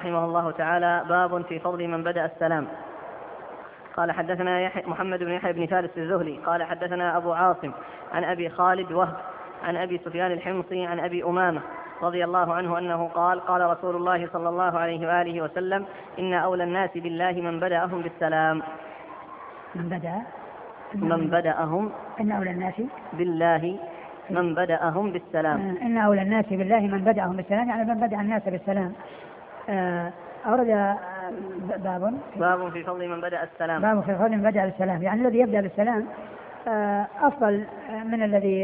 رحمه الله تعالى: باب في فضل من بدأ السلام. قال حدثنا محمد بن يحيى بن فارس الزهري قال حدثنا أبو عاصم عن أبي خالد وهب عن أبي سفيان الحمصي عن أبي أمامة رضي الله عنه أنه قال: قال رسول الله صلى الله عليه وآله وسلم: إن أولى الناس بالله من بدأهم بالسلام. من بدأهم إن أولى الناس بالله من بدأهم بالسلام. إن أولى الناس بالله من بدأهم بالسلام، يعني من بدأ الناس بالسلام. أورد باب في فضل من بدأ السلام. باب في فضل من بدأ بالسلام، يعني الذي يبدأ بالسلام أفضل من الذي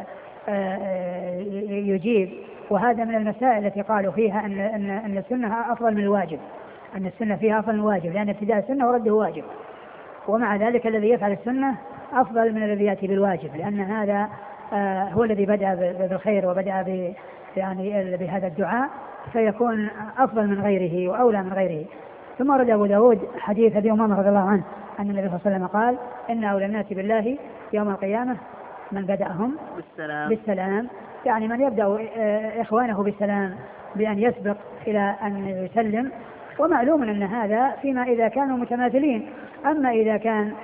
يجيب. وهذا من المسائل التي قالوا فيها أن السنة أفضل من الواجب، أن السنة فيها أفضل من الواجب، لأن ابتداء السنة ورده واجب. ومع ذلك الذي يفعل السنة أفضل من الذي يأتي بالواجب، لأن هذا هو الذي بدأ بالخير وبدأ يعني بهذا الدعاء، فيكون أفضل من غيره وأولى من غيره. ثم ورد أبو داود حديث أبي أمامة رضي الله عنه أن النبي صلى الله عليه وسلم قال: إن أولى الناس بالله يوم القيامة من بدأهم بالسلام، يعني من يبدأ إخوانه بالسلام بأن يسبق إلى أن يسلم. ومعلوم أن هذا فيما إذا كانوا متماثلين. أما إذا كان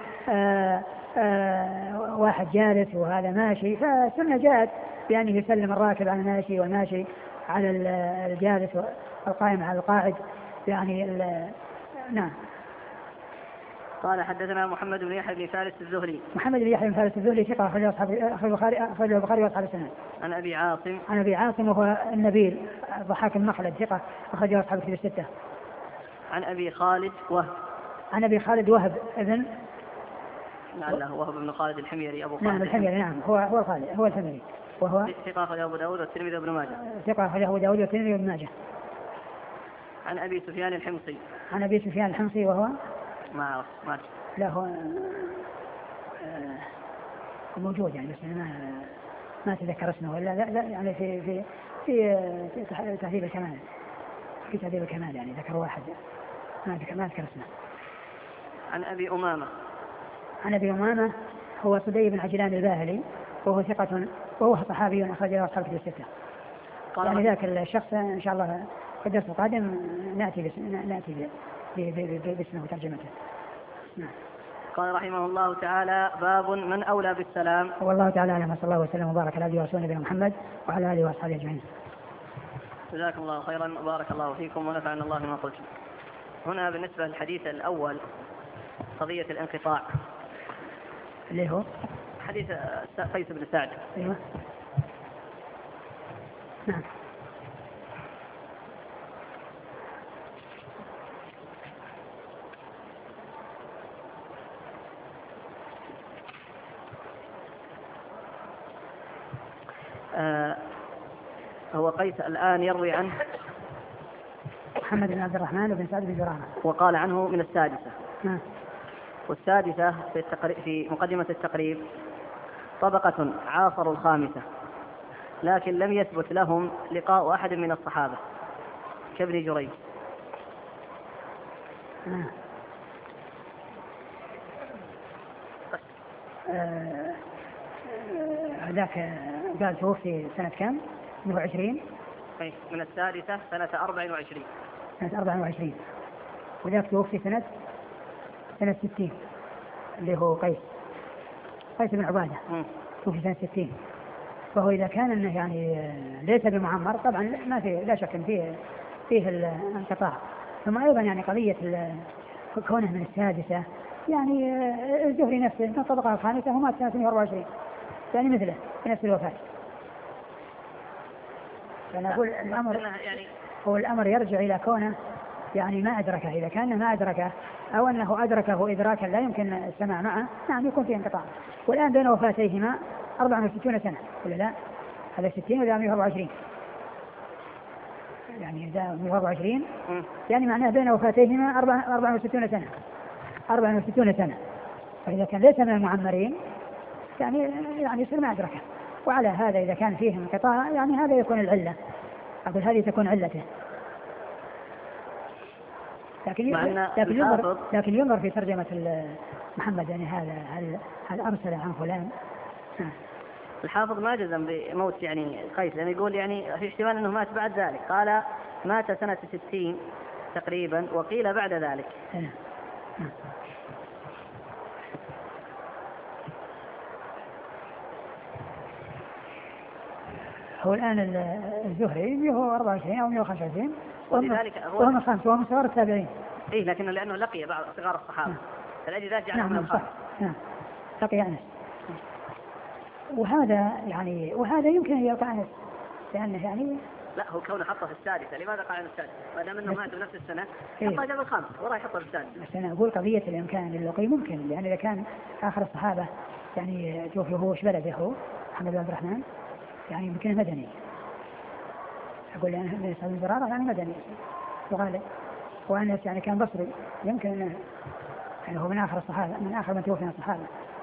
واحد جالس وهذا ماشي، فالسنة جاءت بأن يسلم الراكب على الماشي والماشي على الجالس والقائم على القاعد، يعني نعم. قال حدثنا محمد بن يحيى بن فارس الزهري. محمد بن يحيى بن فارس الزهري ثقة أخرجه البخاري وأصحاب السنن. عن أبي عاصم وهو النبيل ضحاك المخلد ثقة أخرجه أصحاب الكتب الستة. عن أبي خالد وهب ابن لعله وهب بن خالد الحميري أبو خالد. نعم الحميري، نعم هو خالد، هو الحميري، وهو ثقة أخرجه أبو داود والترمذي وابن ماجه. ثقة أخرجه أبو داود والترمذي وابن ماجه. عن أبي سفيان الحمصي. وهو ما لا هو موجود يعني، بس ما تذكر اسمه ولا لا يعني في تهذيب الكمال يعني ذكر واحد ما أذكر اسمه. عن أبي أمامة هو صدي بن عجلان الباهلي، وهو ثقة وهو صحابي أخرجه أصحاب الكتب الستة. يعني ذاك الشخص إن شاء الله في الدرس القادم نأتي باسمه وترجمته. نعم. قال رحمه الله تعالى: باب من أولى بالسلام. والله تعالى أعلم، صلى الله وسلم وبارك على عبده ورسوله نبينا محمد وعلى آله وأصحابه أجمعين. جزاكم الله خيرا وبارك الله فيكم ونفعنا الله بما قلتم. هنا بالنسبة للحديث الأول قضية الانقطاع اللي هو حديث قيس بن سعد. أيوة. نعم. هو قيس الآن يروي عنه محمد بن عبد الرحمن بن سعد بن زرارة، وقال عنه من السادسة. والسادسة في مقدمة التقريب طبقة عاصروا الخامسة، لكن لم يثبت لهم لقاء أحد من الصحابة كابن جريج. هذاك قال توفي سنة كم؟ 120. من السادسة سنة 24. سنة 24. وذاك توفي سنة 60 اللي هو قيس بن عبادة توفي سنة 60. فهو إذا كان أنه يعني ليس بمعمر طبعا ما في لا شك فيه الانقطاع. ثم أيضا يعني قضية كونه من السادسة، يعني الزهري نفسه من الطبقة الخامسة ومات سنة 124، يعني مثله في نفس الوفاة. فأنا أقول الأمر يرجع إلى كونه يعني ما أدركه. إذا كان ما أدركه أو أنه أدركه إدراكا لا يمكن السماع معه، نعم يكون فيه انقطاع. والآن بين وفاتيهما 64 سنة ولا لا؟ هذا 60 ولا 124، يعني إذا 124 يعني معناه بين وفاتيهما 64 سنة. 64 سنة. فإذا كان ليس من المعمرين يعني يصير ما أدركه. وعلى هذا إذا كان فيه انقطاع يعني هذا يكون العلة، أقول هذه تكون علته. لكن ينظر في ترجمة محمد، يعني هل أرسل عن فلان. الحافظ ما جزم بموت يعني قيس، لأنه يقول يعني في احتمال أنه مات بعد ذلك. قال مات سنة 60 تقريبا، وقيل بعد ذلك. هو الآن الزهري 124 أو 125 ولذلك وهو من خمس، وهو من صغار التابعين. إيه، لكنه لأنه لقي بعض صغار الصحابة فلأجل ذلك جعله من الخمس. نعم، لقي أنس. وهذا يعني وهذا يمكن أن يقع أنس، لأنه يعني لا، هو كونه حطه في السادسة، لماذا قال السادسة؟ ما دام انه مات بنفس السنة إيه؟ حطه جنب الخامس وراح يحطه في السادسة. بس أنا أقول قضية الإمكان اللقي ممكن، لأن إذا كان آخر الصحابة يعني توفي هو وش بلده هو محمد بن عبد الرحمن، يعني يمكن مدني. أقول يعني من يسأل الزرارة يعني مدني وغالب، وأنس يعني كان بصري، يمكن أنه يعني هو من آخر الصحابة، من آخر من توفي من الصحابة.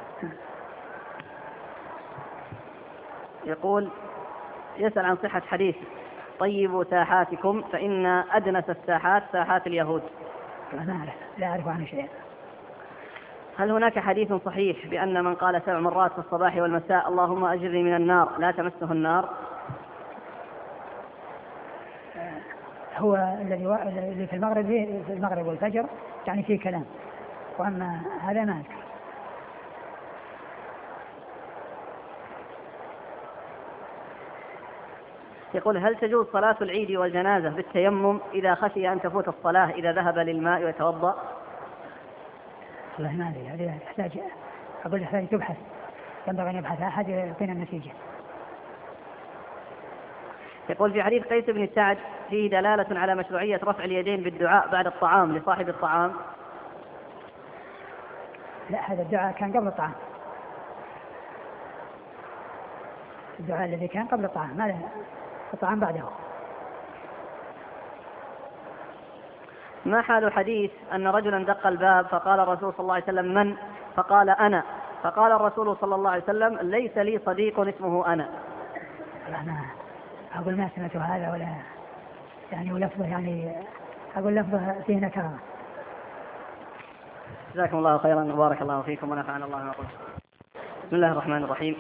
يقول يسأل عن صحة حديث طيبوا ساحاتكم فإن أدنس الساحات ساحات اليهود. لا أعرف عنه شيئا. هل هناك حديث صحيح بأن من قال 7 مرات في الصباح والمساء اللهم أجرني من النار لا تمسه النار؟ هو الذي في المغرب والفجر يعني فيه كلام، وأما هذا ما أذكر. يقول هل تجوز صلاة العيد والجنازة بالتيمم إذا خشي أن تفوت الصلاة إذا ذهب للماء ويتوضأ؟ والله ما أدري، هذه تحتاج، أقول تحتاج تبحث، ينبغي أن يبحث أحد يعطينا النتيجة. يقول في حديث قيس بن سعد فيه دلالة على مشروعية رفع اليدين بالدعاء بعد الطعام لصاحب الطعام. لا، هذا الدعاء كان قبل الطعام، الدعاء الذي كان قبل الطعام، ما له الطعام بعده. ما حال حديث أن رجلا دق الباب فقال الرسول صلى الله عليه وسلم من؟ فقال أنا، فقال الرسول صلى الله عليه وسلم ليس لي صديق اسمه أنا. أنا أقول ما سمعت هذا ولا يعني ولفظه، يعني أقول لفظه فيه نكرة. جزاكم الله خيرا وبارك الله فيكم ونفعنا الله ما قلت. بسم الله الرحمن الرحيم.